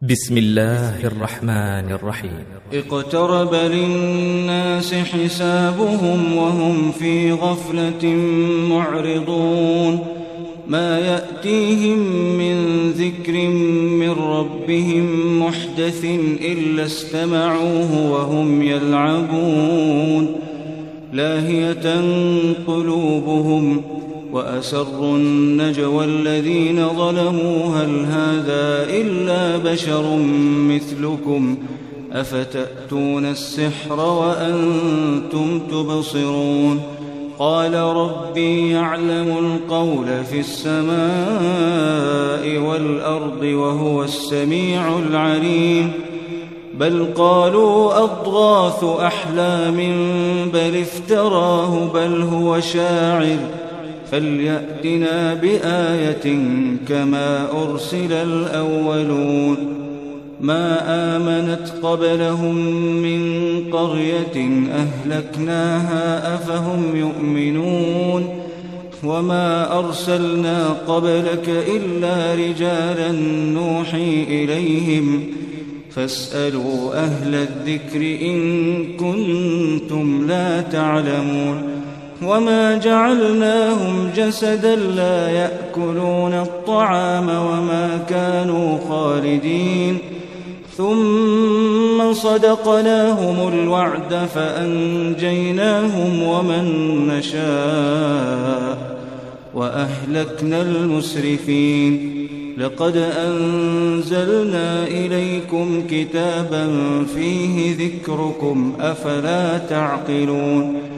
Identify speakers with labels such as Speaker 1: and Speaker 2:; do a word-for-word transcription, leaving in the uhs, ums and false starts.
Speaker 1: بسم الله الرحمن الرحيم.
Speaker 2: اقترب للناس حسابهم وهم في غفلة معرضون ما يأتيهم من ذكر من ربهم محدث إلا استمعوه وهم يلعبون لاهية قلوبهم وأسروا النجوى الذين ظلموا هل هذا إلا بشر مثلكم أفتأتون السحر وأنتم تبصرون قال ربي يعلم القول في السماء والأرض وهو السميع العليم بل قالوا أضغاث أحلام بل افتراه بل هو شاعر فليأتنا بآية كما أرسل الأولون ما آمنت قبلهم من قرية أهلكناها أفهم يؤمنون وما أرسلنا قبلك إلا رجالا نوحي إليهم فاسألوا أهل الذكر إن كنتم لا تعلمون وما جعلناهم جسدا لا يأكلون الطعام وما كانوا خالدين ثم صدقناهم الوعد فأنجيناهم ومن نشاء وأهلكنا المسرفين لقد أنزلنا إليكم كتابا فيه ذكركم أفلا تعقلون